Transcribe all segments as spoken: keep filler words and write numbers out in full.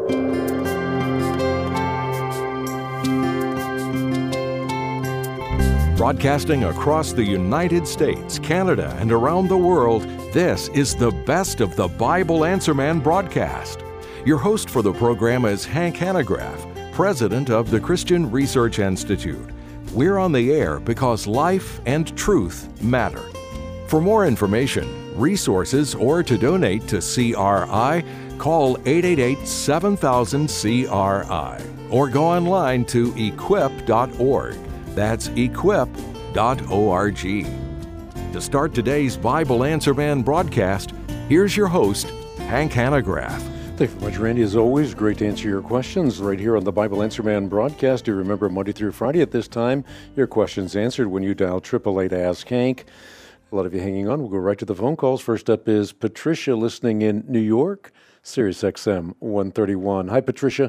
Broadcasting across the United States, Canada, and around the world, this is the Best of the Bible Answer Man broadcast. Your host for the program is Hank Hanegraaff, president of the Christian Research Institute. We're on the air because life and truth matter. For more information, resources, or to donate to C R I, call eight eight eight, seven thousand, C R I or go online to equip dot org. That's equip dot org. To start today's Bible Answer Man broadcast, here's your host, Hank Hanegraaff. Thank you very much, Randy. As always, great to answer your questions right here on the Bible Answer Man broadcast. Do remember Monday through Friday at this time, your questions answered when you dial eight eight eight, ask Hank. A lot of you hanging on. We'll go right to the phone calls. First up is Patricia listening in New York, Sirius X M one thirty-one. Hi, Patricia.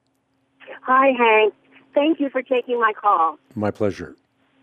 Hi, Hank. Thank you for taking my call. My pleasure.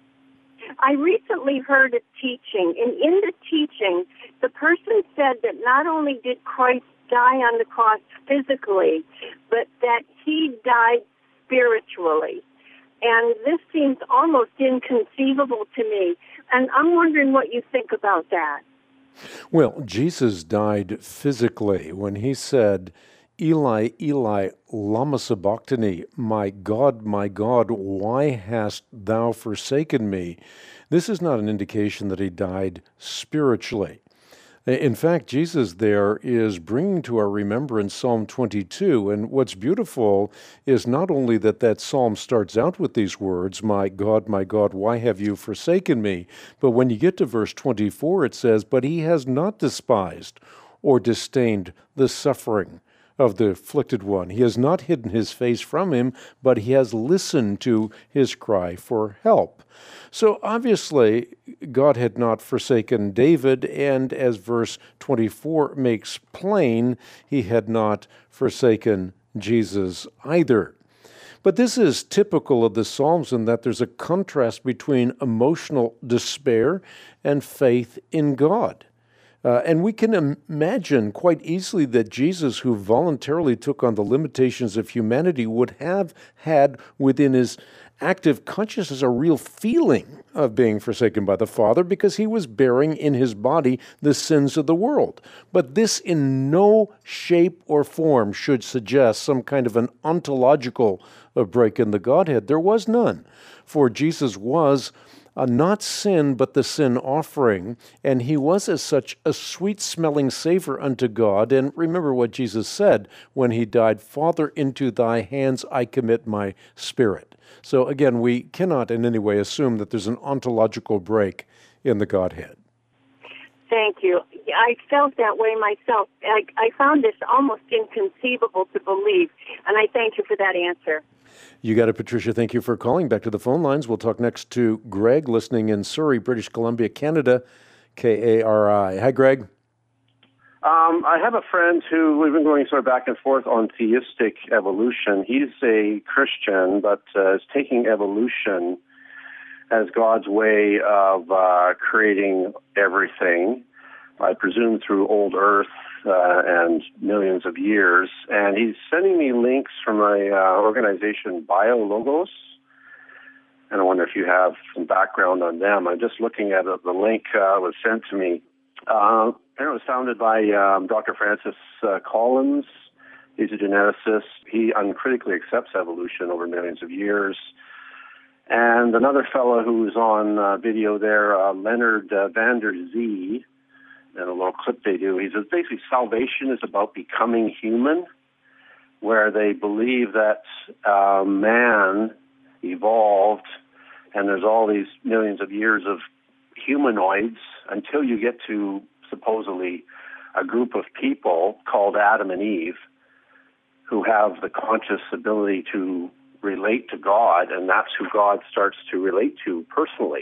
I recently heard a teaching, and in the teaching, the person said that not only did Christ die on the cross physically, but that he died spiritually. And this seems almost inconceivable to me, and I'm wondering what you think about that. Well, Jesus died physically when he said, Eli, Eli, lama sabachthani, my God, my God, why hast thou forsaken me? This is not an indication that he died spiritually. In fact, Jesus there is bringing to our remembrance Psalm twenty-two, and what's beautiful is not only that that psalm starts out with these words, my God, my God, why have you forsaken me? But when you get to verse twenty-four, it says, but he has not despised or disdained the suffering of the afflicted one. He has not hidden his face from him, but he has listened to his cry for help. So obviously, God had not forsaken David, and as verse twenty-four makes plain, he had not forsaken Jesus either. But this is typical of the Psalms in that there's a contrast between emotional despair and faith in God. Uh, and we can imagine quite easily that Jesus, who voluntarily took on the limitations of humanity, would have had within his active consciousness a real feeling of being forsaken by the Father because he was bearing in his body the sins of the world. But this in no shape or form should suggest some kind of an ontological uh, break in the Godhead. There was none, for Jesus was Uh, not sin, but the sin offering, and he was as such a sweet-smelling savor unto God. And remember what Jesus said when he died, Father, into thy hands I commit my spirit. So again, we cannot in any way assume that there's an ontological break in the Godhead. Thank you. I felt that way myself. I, I found this almost inconceivable to believe, and I thank you for that answer. You got it, Patricia. Thank you for calling. Back to the phone lines. We'll talk next to Greg, listening in Surrey, British Columbia, Canada, K A R I. Hi, Greg. Um, I have a friend who we've been going sort of back and forth on theistic evolution. He's a Christian, but uh, is taking evolution as God's way of uh, creating everything, I presume through old earth uh, and millions of years. And he's sending me links from a uh, organization, BioLogos. And I wonder if you have some background on them. I'm just looking at it. The link uh, was sent to me. Uh, it was founded by um, Doctor Francis uh, Collins. He's a geneticist. He uncritically accepts evolution over millions of years. And another fellow who's on uh, video there, uh, Leonard uh, van der Zee, and a little clip they do, he says basically salvation is about becoming human, where they believe that uh, man evolved and there's all these millions of years of humanoids until you get to supposedly a group of people called Adam and Eve who have the conscious ability to relate to God, and that's who God starts to relate to personally.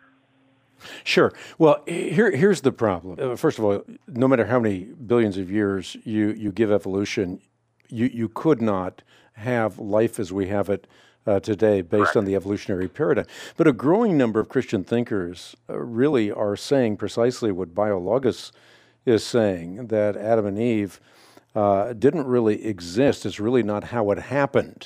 Sure. Well, here, here's the problem. Uh, first of all, no matter how many billions of years you, you give evolution, you, you could not have life as we have it uh, today based Correct. on the evolutionary paradigm. But a growing number of Christian thinkers uh, really are saying precisely what BioLogos is saying, that Adam and Eve uh, didn't really exist. It's really not how it happened.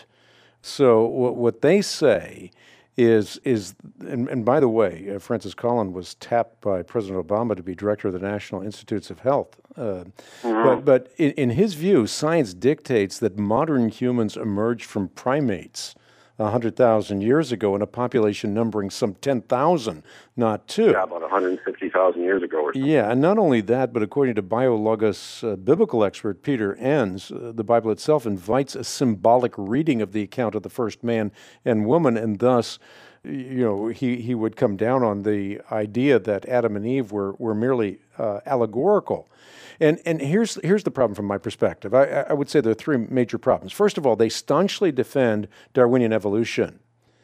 So what, what they say is, is and, and by the way, uh, Francis Collin was tapped by President Obama to be director of the National Institutes of Health. Uh, mm-hmm. But, but in, in his view, science dictates that modern humans emerged from primates one hundred thousand years ago in a population numbering some ten thousand, not two. Yeah, about one hundred fifty thousand years ago or something. Yeah, and not only that, but according to Biologos uh, biblical expert Peter Enns, uh, the Bible itself invites a symbolic reading of the account of the first man and woman, and thus, you know, he, he would come down on the idea that Adam and Eve were, were merely uh, allegorical. And and here's here's the problem from my perspective. I, I would say there are three major problems. First of all, they staunchly defend Darwinian evolution,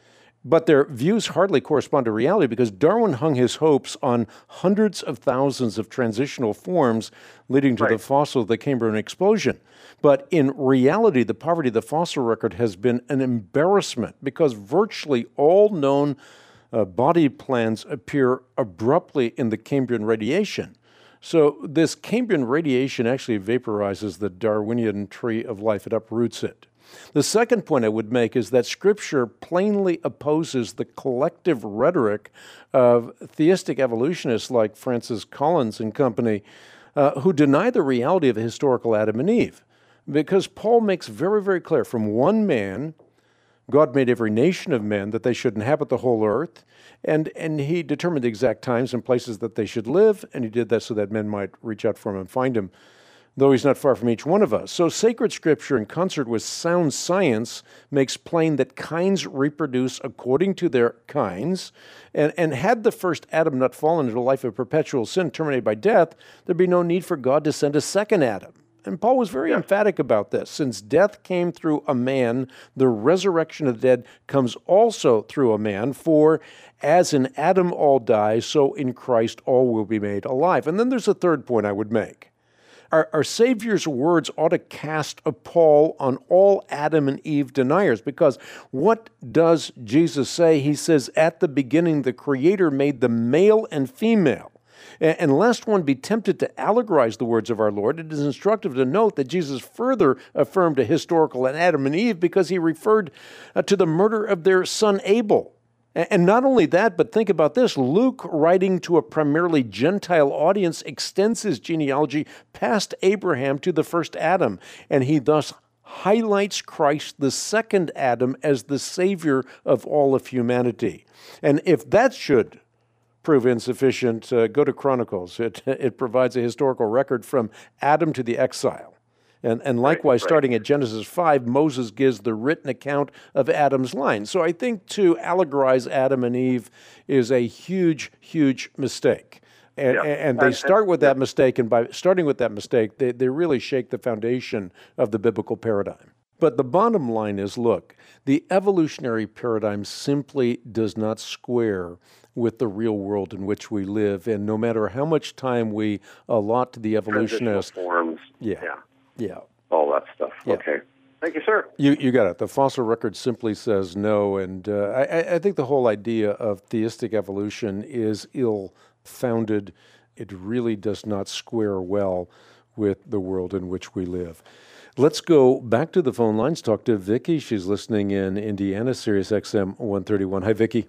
but their views hardly correspond to reality because Darwin hung his hopes on hundreds of thousands of transitional forms leading to right. the fossil of the Cambrian explosion. But in reality, the poverty of the fossil record has been an embarrassment because virtually all known uh, body plans appear abruptly in the Cambrian radiation. So this Cambrian radiation actually vaporizes the Darwinian tree of life. It uproots it. The second point I would make is that Scripture plainly opposes the collective rhetoric of theistic evolutionists like Francis Collins and company, uh, who deny the reality of a historical Adam and Eve. Because Paul makes very, very clear, from one man, God made every nation of men that they should inhabit the whole earth, and, and he determined the exact times and places that they should live, and he did that so that men might reach out for him and find him, though he's not far from each one of us. So sacred Scripture, in concert with sound science, makes plain that kinds reproduce according to their kinds, and, and had the first Adam not fallen into a life of perpetual sin terminated by death, there'd be no need for God to send a second Adam. And Paul was very emphatic about this. Since death came through a man, the resurrection of the dead comes also through a man. For as in Adam all die, so in Christ all will be made alive. And then there's a third point I would make. Our, our Savior's words ought to cast a pall on all Adam and Eve deniers, because what does Jesus say? He says, at the beginning, the Creator made them male and female. And lest one be tempted to allegorize the words of our Lord, it is instructive to note that Jesus further affirmed a historical Adam and Eve because he referred uh, to the murder of their son Abel. And not only that, but think about this. Luke, writing to a primarily Gentile audience, extends his genealogy past Abraham to the first Adam, and he thus highlights Christ, the second Adam, as the Savior of all of humanity. And if that should prove insufficient, uh, go to Chronicles. It it provides a historical record from Adam to the exile. And and likewise, right, right. starting at Genesis five, Moses gives the written account of Adam's line. So I think to allegorize Adam and Eve is a huge, huge mistake. And, yeah. and they start with that mistake, and by starting with that mistake, they, they really shake the foundation of the biblical paradigm. But the bottom line is, look, the evolutionary paradigm simply does not square with the real world in which we live, and no matter how much time we allot to the evolutionist forms, yeah, yeah, yeah, all that stuff. Yeah. Okay, thank you, sir. You you got it. The fossil record simply says no, and uh, I, I think the whole idea of theistic evolution is ill-founded. It really does not square well with the world in which we live. Let's go back to the phone lines. Talk to Vicki. She's listening in Indiana, Sirius X M one thirty-one. Hi, Vicki.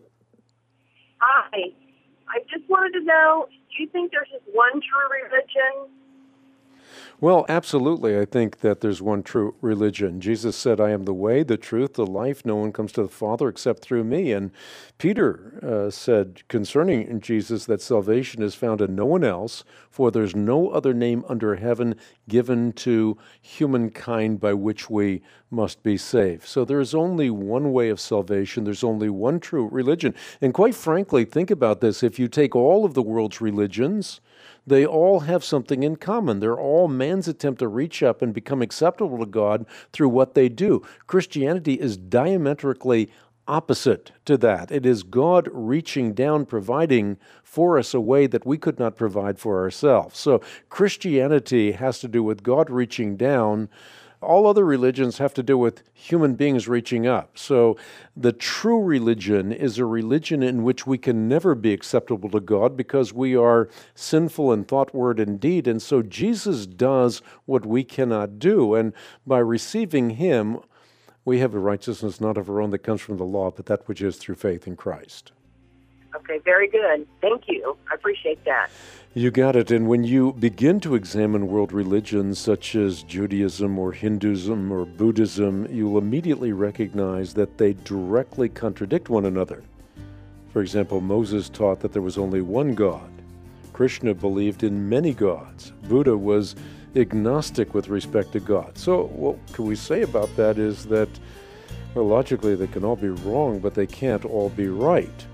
Hi. I just wanted to know, do you think there's just one true religion? Well, absolutely. I think that there's one true religion. Jesus said, I am the way, the truth, the life. No one comes to the Father except through me. And Peter uh, said concerning Jesus that salvation is found in no one else, for there's no other name under heaven given to humankind by which we must be saved. So there is only one way of salvation. There's only one true religion. And quite frankly, think about this. If you take all of the world's religions, they all have something in common. They're all man's attempt to reach up and become acceptable to God through what they do. Christianity is diametrically opposite to that. It is God reaching down, providing for us a way that we could not provide for ourselves. So Christianity has to do with God reaching down All other religions have to do with human beings reaching up. So the true religion is a religion in which we can never be acceptable to God because we are sinful in thought, word, and deed. And so Jesus does what we cannot do. And by receiving Him, we have a righteousness not of our own that comes from the law, but that which is through faith in Christ. Okay, very good. Thank you. I appreciate that. You got it. And when you begin to examine world religions such as Judaism or Hinduism or Buddhism, you'll immediately recognize that they directly contradict one another. For example, Moses taught that there was only one God. Krishna believed in many gods. Buddha was agnostic with respect to God. So what can we say about that is that, well, logically they can all be wrong, but they can't all be right.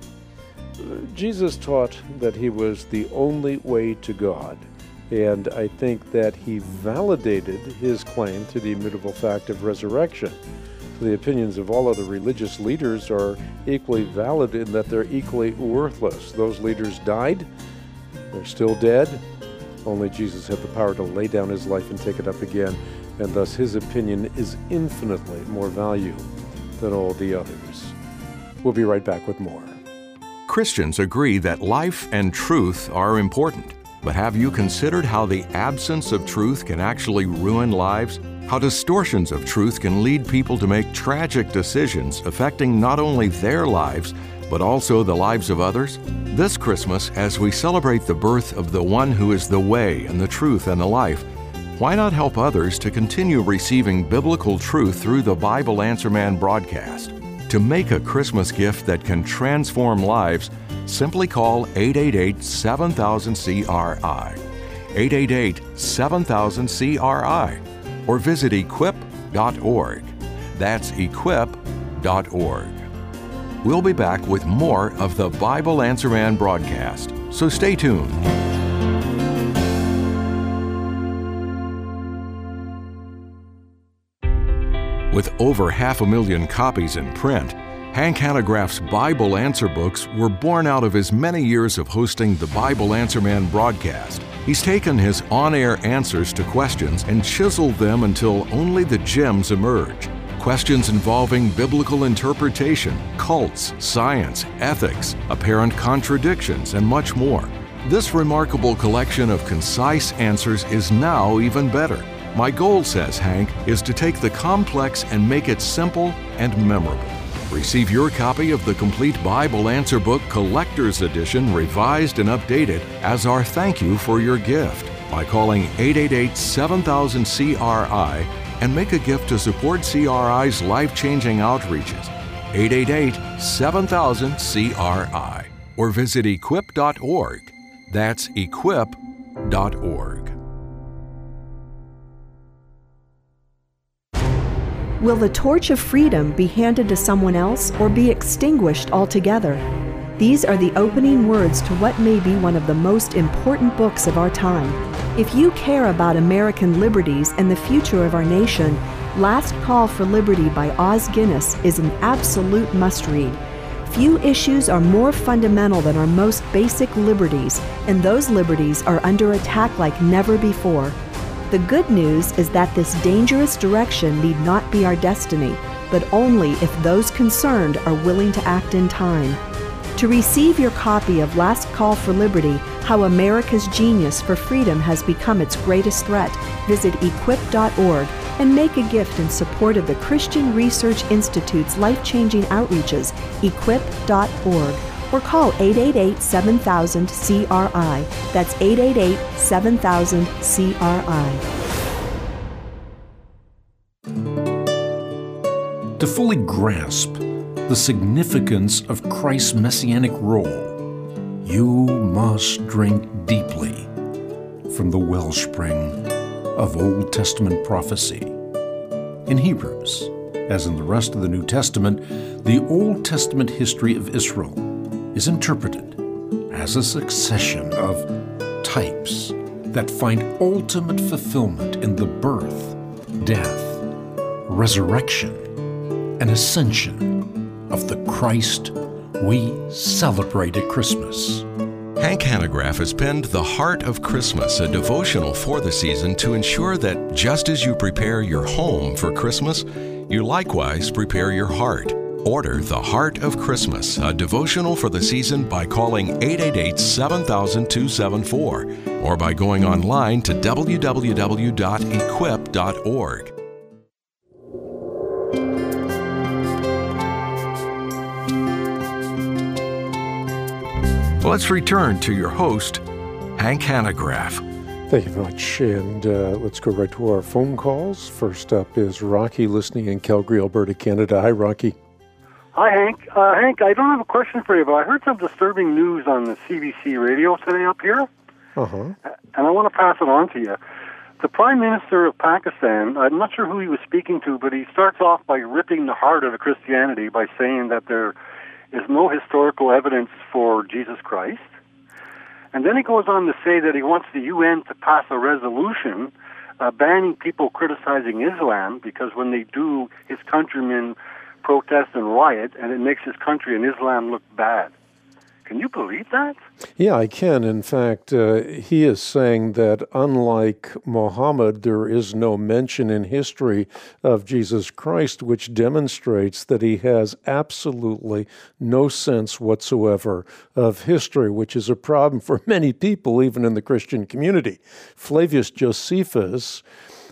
Jesus taught that He was the only way to God, and I think that He validated His claim to the immutable fact of resurrection. So the opinions of all other religious leaders are equally valid in that they're equally worthless. Those leaders died, they're still dead. Only Jesus had the power to lay down His life and take it up again, and thus His opinion is infinitely more value than all the others. We'll be right back with more. Christians agree that life and truth are important, but have you considered how the absence of truth can actually ruin lives? How distortions of truth can lead people to make tragic decisions affecting not only their lives, but also the lives of others? This Christmas, as we celebrate the birth of the one who is the way and the truth and the life, why not help others to continue receiving biblical truth through the Bible Answer Man broadcast? To make a Christmas gift that can transform lives, simply call eight eight eight, seven thousand, C R I, eight eight eight, seven thousand, C R I, or visit equip dot org. That's equip dot org. We'll be back with more of the Bible Answer Man broadcast, so stay tuned. With over half a million copies in print, Hank Hanegraaff's Bible Answer books were born out of his many years of hosting the Bible Answer Man broadcast. He's taken his on-air answers to questions and chiseled them until only the gems emerge. Questions involving biblical interpretation, cults, science, ethics, apparent contradictions, and much more. This remarkable collection of concise answers is now even better. My goal, says Hank, is to take the complex and make it simple and memorable. Receive your copy of the complete Bible Answer Book Collector's Edition, revised and updated, as our thank you for your gift by calling eight eight eight, seven thousand, C R I and make a gift to support C R I's life-changing outreaches. eight eight eight, seven thousand, C R I or visit equip dot org. That's equip dot org. Will the torch of freedom be handed to someone else or be extinguished altogether? These are the opening words to what may be one of the most important books of our time. If you care about American liberties and the future of our nation, Last Call for Liberty by Os Guinness is an absolute must-read. Few issues are more fundamental than our most basic liberties, and those liberties are under attack like never before. The good news is that this dangerous direction need not be our destiny, but only if those concerned are willing to act in time. To receive your copy of Last Call for Liberty, How America's Genius for Freedom Has Become Its Greatest Threat, visit equip dot org and make a gift in support of the Christian Research Institute's life-changing outreaches, equip dot org. Or call eight eight eight, seven thousand, C R I. That's eight eight eight, seven thousand, C R I. To fully grasp the significance of Christ's messianic role, you must drink deeply from the wellspring of Old Testament prophecy. In Hebrews, as in the rest of the New Testament, the Old Testament history of Israel is interpreted as a succession of types that find ultimate fulfillment in the birth, death, resurrection, and ascension of the Christ we celebrate at Christmas. Hank Hanegraaff has penned The Heart of Christmas, a devotional for the season to ensure that just as you prepare your home for Christmas, you likewise prepare your heart. Order The Heart of Christmas, a devotional for the season by calling eight eight eight, seven thousand, two seven four or by going online to w w w dot equip dot org. Let's return to your host, Hank Hanegraaff. Thank you very much, and uh, let's go right to our phone calls. First up is Rocky, listening in Calgary, Alberta, Canada. Hi, Rocky. Hi, Hank. Uh, Hank, I don't have a question for you, but I heard some disturbing news on the C B C radio today up here, Uh-huh. and I want to pass it on to you. The Prime Minister of Pakistan, I'm not sure who he was speaking to, but he starts off by ripping the heart out of Christianity by saying that there is no historical evidence for Jesus Christ. And then he goes on to say that he wants the U N to pass a resolution uh, banning people criticizing Islam, because when they do, his countrymen protest and riot, and it makes his country and Islam look bad. Can you believe that? Yeah, I can. In fact, uh, he is saying that unlike Muhammad, there is no mention in history of Jesus Christ, which demonstrates that he has absolutely no sense whatsoever of history, which is a problem for many people, even in the Christian community. Flavius Josephus,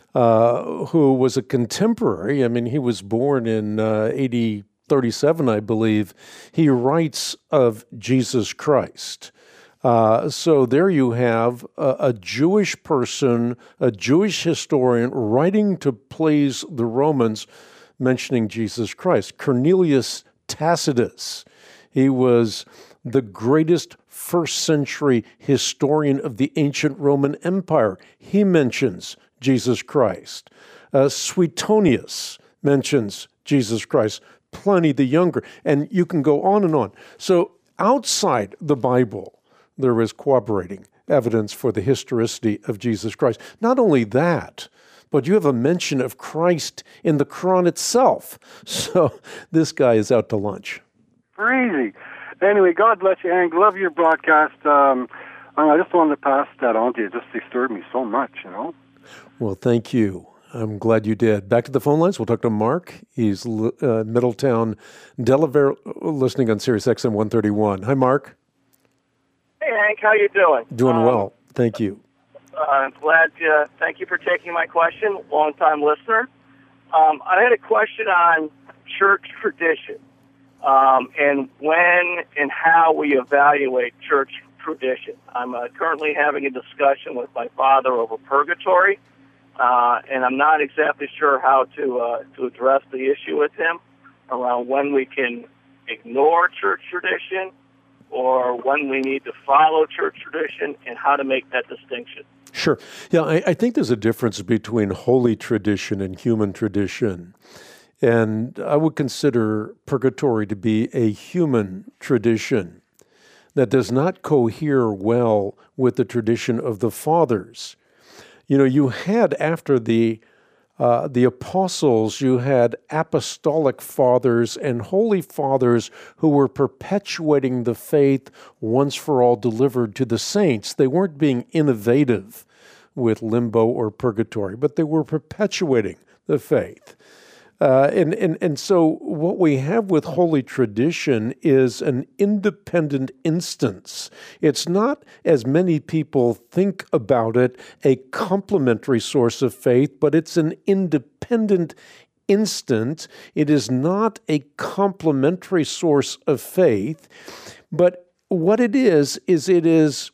uh, who was a contemporary, I mean, he was born in uh, A D thirty-seven, I believe, he writes of Jesus Christ. Uh, so there you have a, a Jewish person, a Jewish historian, writing to please the Romans, mentioning Jesus Christ. Cornelius Tacitus, he was the greatest first century historian of the ancient Roman Empire. He mentions Jesus Christ. Uh, Suetonius mentions Jesus Christ. Pliny the Younger, and you can go on and on. So outside the Bible, there is corroborating evidence for the historicity of Jesus Christ. Not only that, but you have a mention of Christ in the Quran itself. So this guy is out to lunch. Crazy. Anyway, God bless you, Hank. Love your broadcast. Um, I just wanted to pass that on to you. It just disturbed me so much, you know. Well, thank you. I'm glad you did. Back to the phone lines. We'll talk to Mark. He's uh, Middletown, Delaware, listening on Sirius X M one thirty-one. Hi, Mark. Hey, Hank. How you doing? Doing um, well. Thank you. Uh, I'm glad. Uh, thank you for taking my question. Long-time listener. Um, I had a question on church tradition um, and when and how we evaluate church tradition. I'm uh, currently having a discussion with my father over purgatory. Uh, and I'm not exactly sure how to uh, to address the issue with him around when we can ignore church tradition or when we need to follow church tradition and how to make that distinction. Sure. Yeah, I, I think there's a difference between holy tradition and human tradition. And I would consider purgatory to be a human tradition that does not cohere well with the tradition of the fathers. You know, you had, after the uh, the apostles, you had apostolic fathers and holy fathers who were perpetuating the faith once for all delivered to the saints. They weren't being innovative with limbo or purgatory, but they were perpetuating the faith. Uh, and, and, and so what we have with holy tradition is an independent instance. It's not, as many people think about it, a complementary source of faith, but it's an independent instant. It is not a complementary source of faith, but what it is, is it is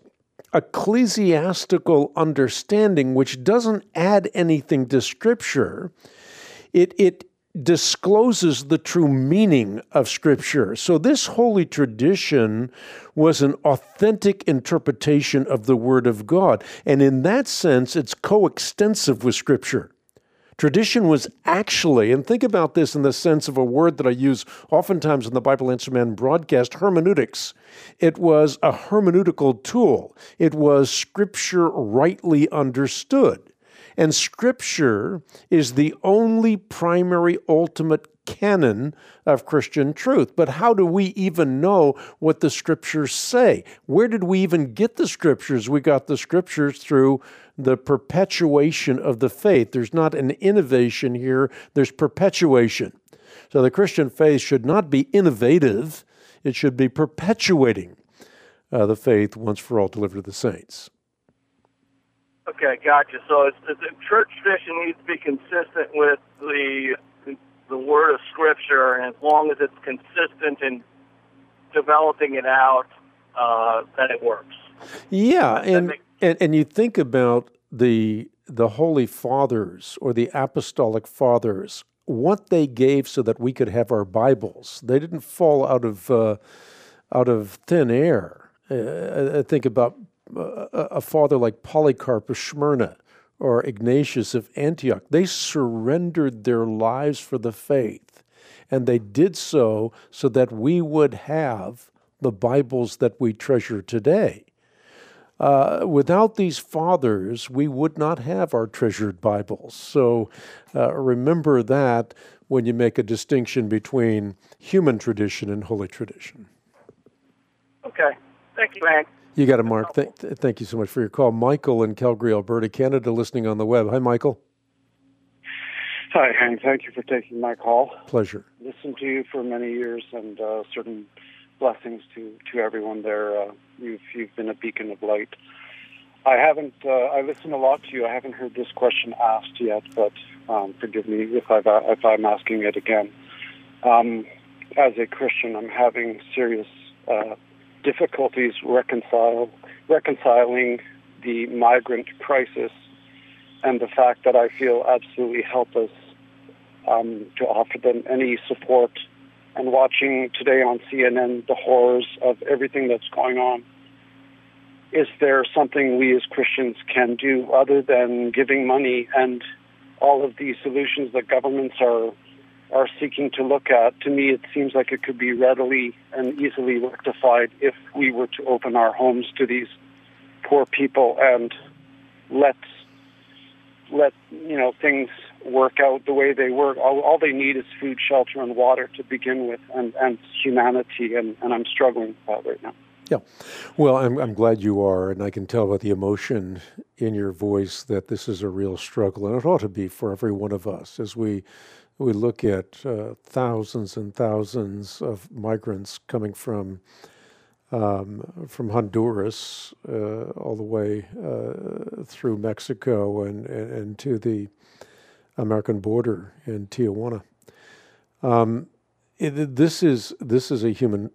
ecclesiastical understanding which doesn't add anything to Scripture. It, it discloses the true meaning of Scripture. So this holy tradition was an authentic interpretation of the Word of God. And in that sense, it's coextensive with Scripture. Tradition was actually, and think about this in the sense of a word that I use oftentimes in the Bible Answer Man broadcast, hermeneutics. It was a hermeneutical tool. It was Scripture rightly understood. And Scripture is the only primary ultimate canon of Christian truth. But how do we even know what the Scriptures say? Where did we even get the Scriptures? We got the Scriptures through the perpetuation of the faith. There's not an innovation here, there's perpetuation. So the Christian faith should not be innovative, it should be perpetuating uh, the faith once for all delivered to the saints. Okay, gotcha. So it's, it's, the church tradition needs to be consistent with the the word of Scripture, and as long as it's consistent in developing it out, uh, then it works. Yeah, and, makes- and and you think about the the Holy Fathers or the Apostolic Fathers, what they gave so that we could have our Bibles. They didn't fall out of uh, out of thin air. Uh, I think about uh, a father like Polycarp of Smyrna or Ignatius of Antioch. They surrendered their lives for the faith, and they did so so that we would have the Bibles that we treasure today. Uh, without these fathers, we would not have our treasured Bibles. So uh, remember that when you make a distinction between human tradition and holy tradition. Okay. Thank you, Hank. You got it, Mark. Th- th- thank you so much for your call. Michael in Calgary, Alberta, Canada, listening on the web. Hi, Michael. Hi, Hank. Thank you for taking my call. Pleasure. Listened to you for many years, and uh, certain blessings to, to everyone there. Uh, you've you've been a beacon of light. I haven't. Uh, I listen a lot to you. I haven't heard this question asked yet, but um, forgive me if I've if I'm asking it again. Um, as a Christian, I'm having serious uh, difficulties reconcile reconciling the migrant crisis and the fact that I feel absolutely helpless um, to offer them any support. And watching today on C N N the horrors of everything that's going on, is there something we as Christians can do other than giving money and all of these solutions that governments are are seeking to look at? To me, it seems like it could be readily and easily rectified if we were to open our homes to these poor people and let let you know things work out the way they work. All, all they need is food, shelter, and water to begin with, and, and humanity, and, and I'm struggling with that right now. Yeah. Well, I'm I'm glad you are, and I can tell by the emotion in your voice that this is a real struggle, and it ought to be for every one of us as we we look at uh, thousands and thousands of migrants coming from um, from Honduras uh, all the way uh, through Mexico and, and, and to the American border in Tijuana. Um, it, this is this is a human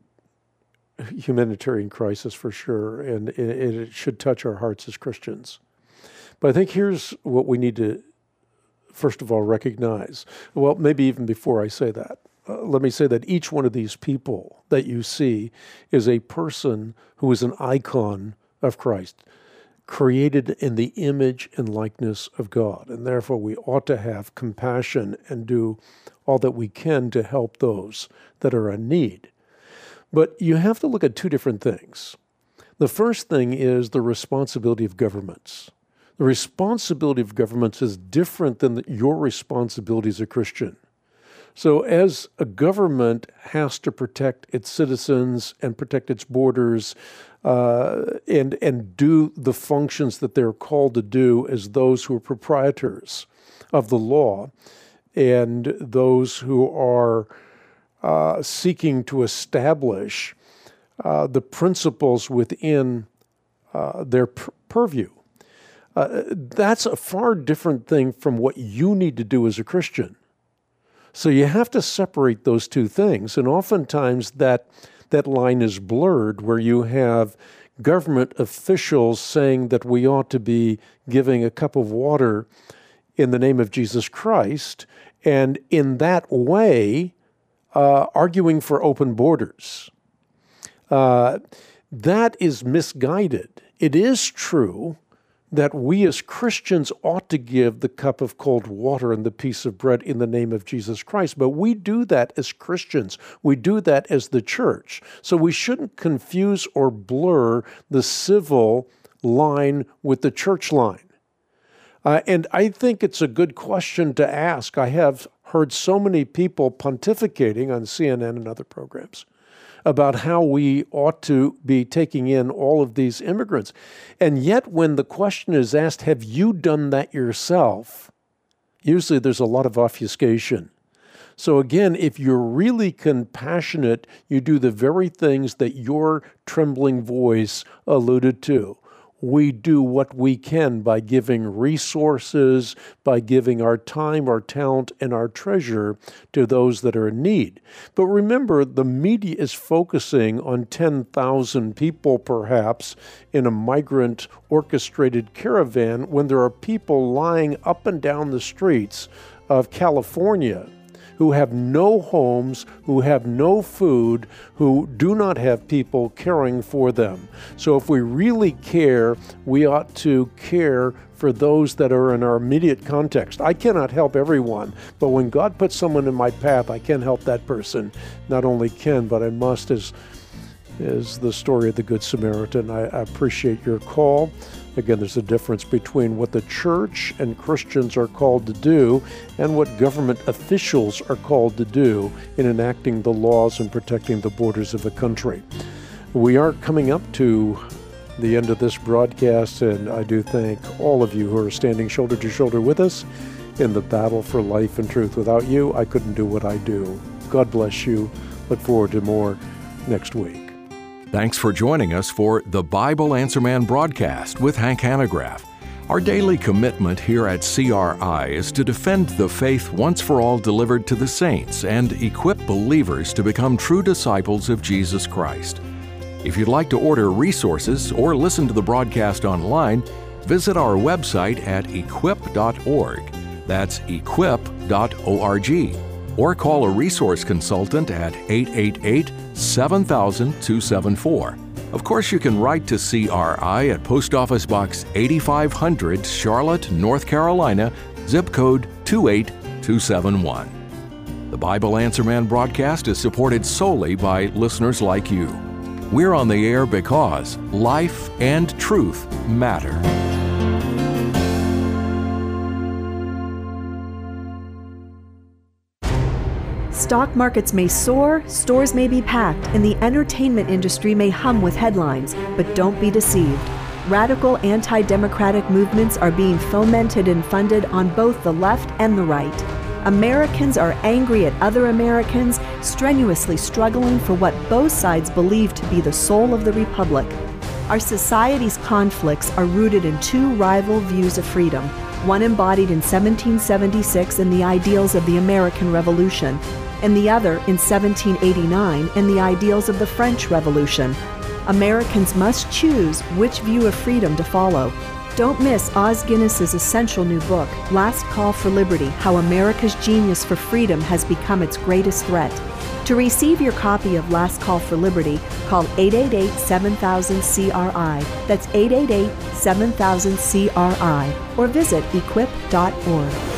humanitarian crisis for sure, and it, it should touch our hearts as Christians. But I think here's what we need to, first of all, recognize. Well, maybe even before I say that, uh, let me say that each one of these people that you see is a person who is an icon of Christ, created in the image and likeness of God. And therefore, we ought to have compassion and do all that we can to help those that are in need. But you have to look at two different things. The first thing is the responsibility of governments. The responsibility of governments is different than your responsibility as a Christian. So as a government has to protect its citizens and protect its borders uh, and, and do the functions that they're called to do as those who are proprietors of the law and those who are uh, seeking to establish uh, the principles within uh, their pur- purview. Uh, that's a far different thing from what you need to do as a Christian. So you have to separate those two things, and oftentimes that that line is blurred where you have government officials saying that we ought to be giving a cup of water in the name of Jesus Christ, and in that way uh, arguing for open borders. Uh, that is misguided. It is true that we as Christians ought to give the cup of cold water and the piece of bread in the name of Jesus Christ. But we do that as Christians. We do that as the church. So we shouldn't confuse or blur the civil line with the church line. Uh, and I think it's a good question to ask. I have heard so many people pontificating on C N N and other programs about how we ought to be taking in all of these immigrants. And yet when the question is asked, have you done that yourself? Usually there's a lot of obfuscation. So again, if you're really compassionate, you do the very things that your trembling voice alluded to. We do what we can by giving resources, by giving our time, our talent, and our treasure to those that are in need. But remember, the media is focusing on ten thousand people, perhaps, in a migrant orchestrated caravan when there are people lying up and down the streets of California who have no homes, who have no food, who do not have people caring for them. So if we really care, we ought to care for those that are in our immediate context. I cannot help everyone, but when God puts someone in my path, I can help that person. Not only can, but I must, as is the story of the Good Samaritan. I appreciate your call. Again, there's a difference between what the church and Christians are called to do and what government officials are called to do in enacting the laws and protecting the borders of a country. We are coming up to the end of this broadcast, and I do thank all of you who are standing shoulder to shoulder with us in the battle for life and truth. Without you, I couldn't do what I do. God bless you. Look forward to more next week. Thanks for joining us for the Bible Answer Man broadcast with Hank Hanegraaff. Our daily commitment here at C R I is to defend the faith once for all delivered to the saints and equip believers to become true disciples of Jesus Christ. If you'd like to order resources or listen to the broadcast online, visit our website at equip dot org. That's equip dot org. Or call a resource consultant at eight eight eight, seven thousand, two seven four. Of course, you can write to C R I at Post Office Box eighty-five hundred, Charlotte, North Carolina, zip code two eight two seven one. The Bible Answer Man broadcast is supported solely by listeners like you. We're on the air because life and truth matter. Stock markets may soar, stores may be packed, and the entertainment industry may hum with headlines, but don't be deceived. Radical anti-democratic movements are being fomented and funded on both the left and the right. Americans are angry at other Americans, strenuously struggling for what both sides believe to be the soul of the republic. Our society's conflicts are rooted in two rival views of freedom, one embodied in seventeen seventy-six in the ideals of the American Revolution, and the other in seventeen eighty-nine in the ideals of the French Revolution. Americans must choose which view of freedom to follow. Don't miss Os Guinness's essential new book, Last Call for Liberty: How America's Genius for Freedom Has Become Its Greatest Threat. To receive your copy of Last Call for Liberty, call eight eight eight, seven thousand, C R I. That's eight eight eight, seven thousand, C R I. Or visit equip dot org.